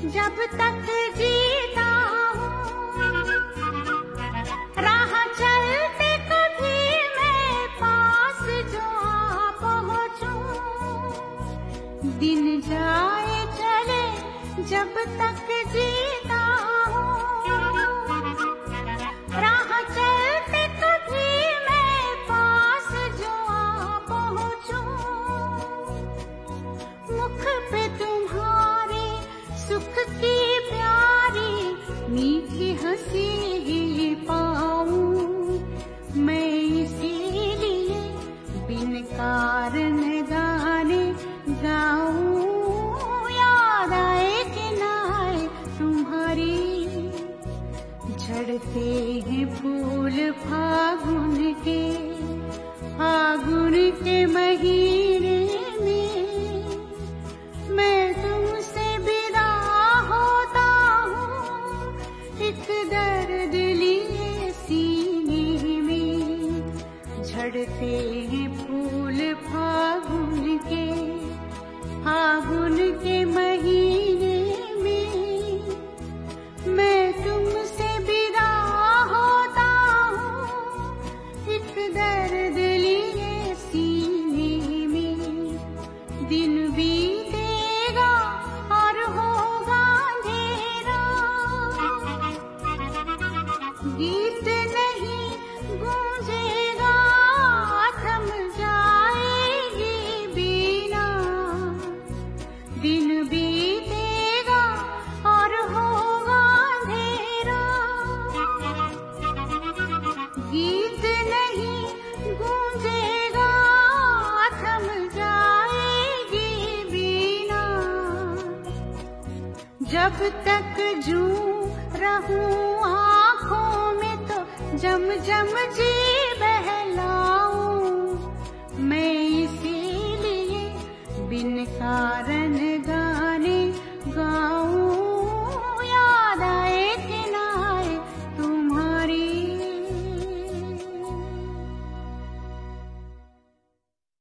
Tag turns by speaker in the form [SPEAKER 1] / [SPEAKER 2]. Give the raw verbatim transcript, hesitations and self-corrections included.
[SPEAKER 1] जब तक जीता हूँ। राह चलते कभी मैं पास जो आ पहुँचूं, दिन जाए चले जब तक जीता हूँ। राह चलते कभी मैं पास जो आ पहुँचूं, मुख पे तुम्हारे सुख की प्यारी मीठी हंसी ही पाऊं। मैं इसीलिए बिन कारण गाने गाऊं। याद आए कि ना आए तुम्हारी, झड़ते हैं फूल फागुन के, फागुन के महीने में मैं तुमसे विदा होता हूँ, एक दर्द लिए सीने में। झड़ते हैं फूल फागुन के, फागुन के महीने में मैं तुमसे विदा होता हूँ, एक दर्द लिए सीने में। दिन बीतेगा और होगा अंधेरा, गीत नहीं गूंजेगा, थम जाएगी बीना। दिन बीतेगा और होगा अंधेरा, गीत नहीं गूंजेगा, थम जाएगी बीना। जब तक जूं रहूं आँखों में तो जम जम जी बहलाऊं। मैं इसीलिए बिन कारण